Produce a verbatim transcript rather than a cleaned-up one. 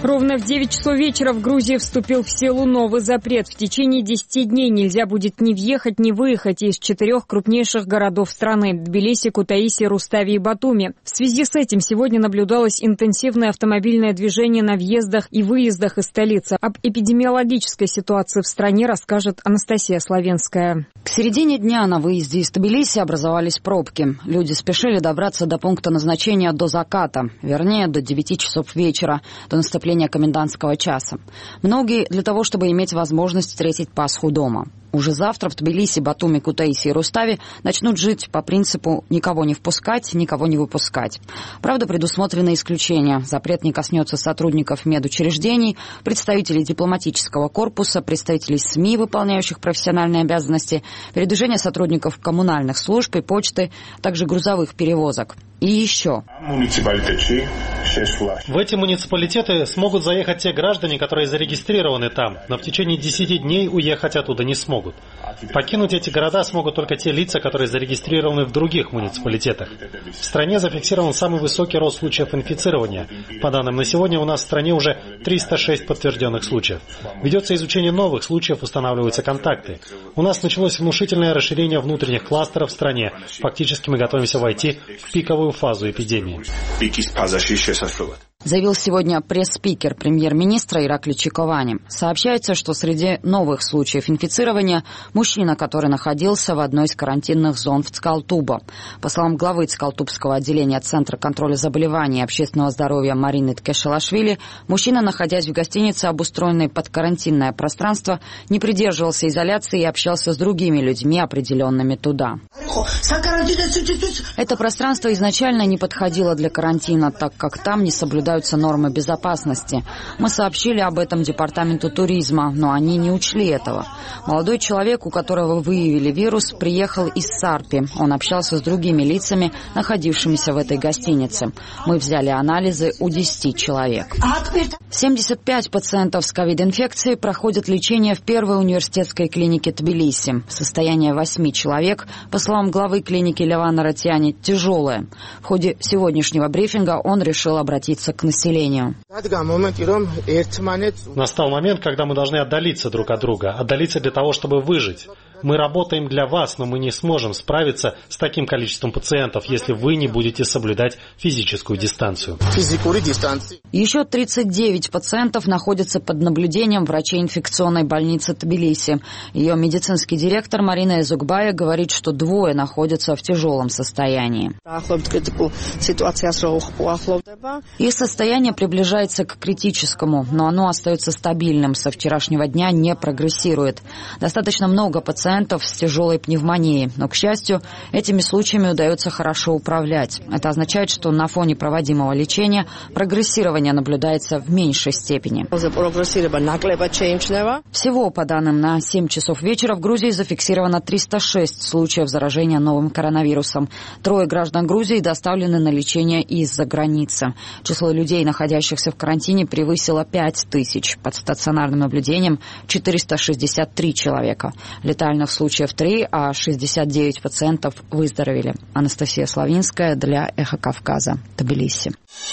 Ровно в девять часов вечера в Грузии вступил в силу новый запрет. В течение десяти дней нельзя будет ни въехать, ни выехать из четырех крупнейших городов страны – Тбилиси, Кутаиси, Рустави и Батуми. В связи с этим сегодня наблюдалось интенсивное автомобильное движение на въездах и выездах из столицы. Об эпидемиологической ситуации в стране расскажет Анастасия Славенская. К середине дня на выезде из Тбилиси образовались пробки. Люди спешили добраться до пункта назначения до заката, вернее, до девяти часов вечера, до наступления комендантского часа. Многие для того, чтобы иметь возможность встретить Пасху дома. Уже завтра в Тбилиси, Батуми, Кутаиси и Рустави начнут жить по принципу «никого не впускать, никого не выпускать». Правда, предусмотрены исключения. Запрет не коснется сотрудников медучреждений, представителей дипломатического корпуса, представителей СМИ, выполняющих профессиональные обязанности, передвижения сотрудников коммунальных служб и почты, а также грузовых перевозок. И еще. В эти муниципалитеты смогут заехать те граждане, которые зарегистрированы там, но в течение десяти дней уехать оттуда не смогут. Покинуть эти города смогут только те лица, которые зарегистрированы в других муниципалитетах. В стране зафиксирован самый высокий рост случаев инфицирования. По данным на сегодня у нас в стране уже триста шесть подтвержденных случаев. Ведется изучение новых случаев, устанавливаются контакты. У нас началось внушительное расширение внутренних кластеров в стране. Фактически мы готовимся войти в пиковую фазу эпидемии. Заявил сегодня пресс-спикер премьер-министра Иракли Чиковани. Сообщается, что среди новых случаев инфицирования мужчина, который находился в одной из карантинных зон в Цкалтубо. По словам главы Цкалтубского отделения Центра контроля заболеваний и общественного здоровья Марины Ткешелашвили, мужчина, находясь в гостинице, обустроенной под карантинное пространство, не придерживался изоляции и общался с другими людьми, определенными туда. Это пространство изначально не подходило для карантина, так как там не соблюдают нормы безопасности. Мы сообщили об этом департаменту туризма, но они не учли этого. Молодой человек, у которого выявили вирус, приехал из Сарпи. Он общался с другими лицами, находившимися в этой гостинице. Мы взяли анализы у десяти человек. семьдесят пять пациентов с ковид-инфекцией проходят лечение в первой университетской клинике Тбилиси. Состояние восьми человек, по словам главы клиники Левана Ратьяни, тяжелое. В ходе сегодняшнего брифинга он решил обратиться к населению. Настал момент, когда мы должны отдалиться друг от друга, отдалиться для того, чтобы выжить. Мы работаем для вас, но мы не сможем справиться с таким количеством пациентов, если вы не будете соблюдать физическую дистанцию. Еще тридцать девять пациентов находятся под наблюдением врачей инфекционной больницы Тбилиси. Ее медицинский директор Марина Эзукбая говорит, что двое находятся в тяжелом состоянии. Их состояние приближается к критическому, но оно остается стабильным. Со вчерашнего дня не прогрессирует. Достаточно много пациентов с тяжелой пневмонией, но, к счастью, этими случаями удается хорошо управлять. Это означает, что на фоне проводимого лечения прогрессирование наблюдается в меньшей степени. Всего, по данным на семь часов вечера, в Грузии зафиксировано триста шесть случаев заражения новым коронавирусом. Трое граждан Грузии доставлены на лечение из-за границы. Число людей, находящихся в карантине, превысило пять тысяч. Под стационарным наблюдением четыреста шестьдесят три человека. Летальных случаев три, а шестьдесят девять пациентов выздоровели. Анастасия Славинская для Эхо Кавказа, Тбилиси.